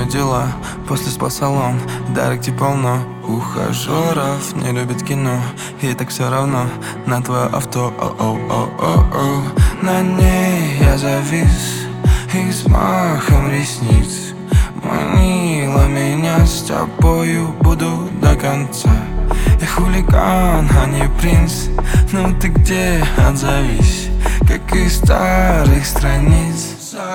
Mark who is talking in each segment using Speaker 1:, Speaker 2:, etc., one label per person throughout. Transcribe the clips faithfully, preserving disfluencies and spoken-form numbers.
Speaker 1: ее дела. После спа-салон, директе полно ухажеров, не любит кино, ей так все равно на твое авто. О-о-о-о-о. На ней я завис и с махом ресниц манила меня, с тобою буду до конца. Я хулиган, а не принц. Ну ты где, отзовись, как из старых страниц.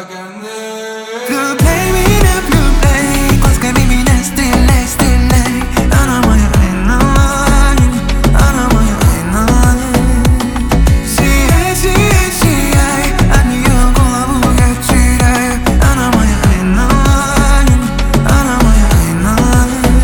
Speaker 2: Влюбляй меня, влюбляй, глазками меня стреляй, стреляй. Она моя Эйнолайн, она моя Эйнолайн. Сияй, сияй, сияй, от нее голову я теряю. Она моя Эйнолайн, она моя Эйнолайн.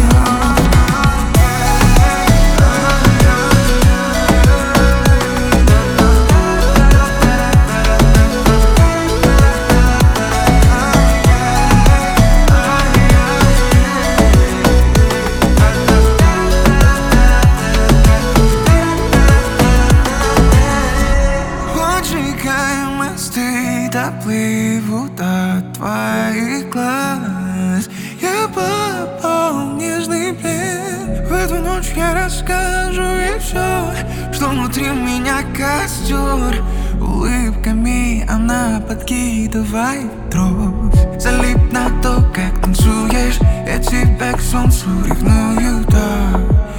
Speaker 2: Поджигая мосты, доплывут от твоих глаз. Я попал в нежный плен. В эту ночь я расскажу ей все, что внутри меня костер. Улыбками она подкидывает дрожь. Залип на то, как танцуешь, я тебя к солнцу ревную, да.